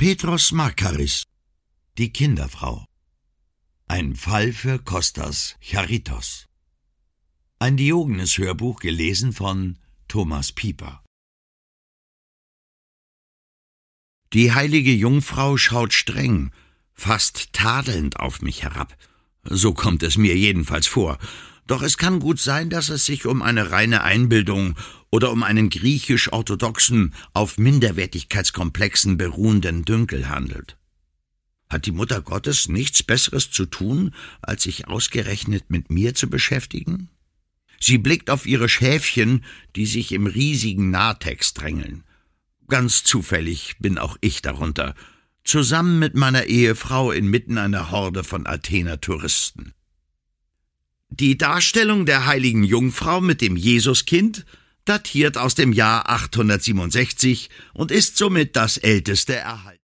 Petros Makaris, die Kinderfrau. Ein Fall für Kostas Charitos. Ein Diogenes-Hörbuch gelesen von Thomas Pieper. Die heilige Jungfrau schaut streng, fast tadelnd auf mich herab. So kommt es mir jedenfalls vor. Doch es kann gut sein, dass es sich um eine reine Einbildung oder um einen griechisch-orthodoxen, auf Minderwertigkeitskomplexen beruhenden Dünkel handelt. Hat die Mutter Gottes nichts Besseres zu tun, als sich ausgerechnet mit mir zu beschäftigen? Sie blickt auf ihre Schäfchen, die sich im riesigen Narthex drängeln. Ganz zufällig bin auch ich darunter, zusammen mit meiner Ehefrau inmitten einer Horde von Athener Touristen. Die Darstellung der heiligen Jungfrau mit dem Jesuskind datiert aus dem Jahr 867 und ist somit das älteste erhalten.